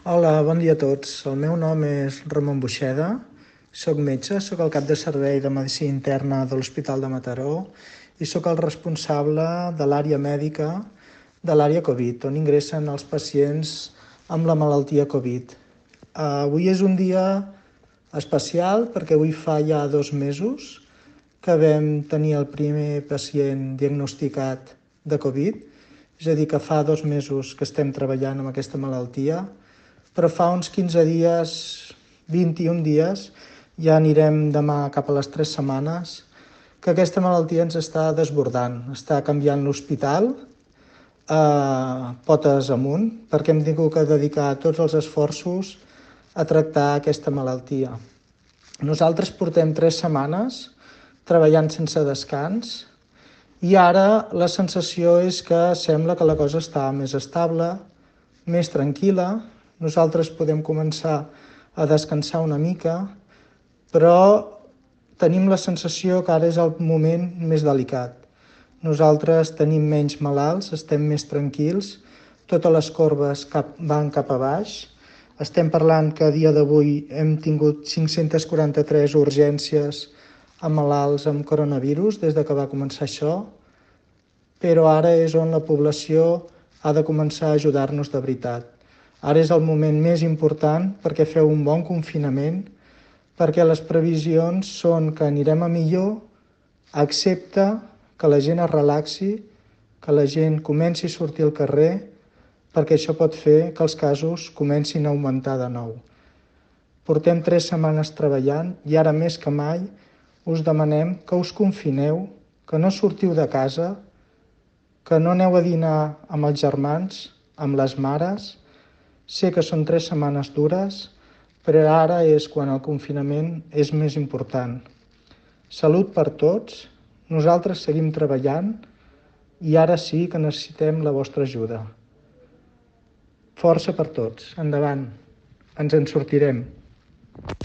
Hola, bon dia a tots. El meu nom és Ramon Buixeda, soc metge, soc el cap de servei de Medicina Interna de l'Hospital de Mataró i soc el responsable de l'àrea mèdica de l'àrea Covid, on ingressen els pacients amb la malaltia Covid. Avui és un dia especial perquè avui fa ja 2 mesos que vam tenir el primer pacient diagnosticat de Covid, és a dir, que fa 2 mesos que estem treballant amb aquesta malaltia, però fa uns 15 dies, 21 dies, ja anirem demà cap a les 3 setmanes, que aquesta malaltia ens està desbordant, està canviant l'hospital potes amunt, perquè hem tingut que dedicar tots els esforços a tractar aquesta malaltia. Nosaltres portem 3 setmanes treballant sense descans i ara la sensació és que sembla que la cosa està més estable, més tranquil·la. Nosaltres podem començar a descansar una mica, però tenim la sensació que ara és el moment més delicat. Nosaltres tenim menys malalts, estem més tranquils, totes les corbes van cap a baix. Estem parlant que a dia d'avui hem tingut 543 urgències amb malalts amb coronavirus des de que va començar això, però ara és on la població ha de començar a ajudar-nos de veritat. Ara és el moment més important perquè feu un bon confinament, perquè les previsions són que anirem a millor, excepte que la gent es relaxi, que la gent comenci a sortir al carrer, perquè això pot fer que els casos comencin a augmentar de nou. Portem 3 setmanes treballant i ara més que mai us demanem que us confineu, que no sortiu de casa, que no aneu a dinar amb els germans, amb les mares. Sé que són 3 setmanes dures, però ara és quan el confinament és més important. Salut per tots, nosaltres seguim treballant i ara sí que necessitem la vostra ajuda. Força per tots, endavant, ens en sortirem.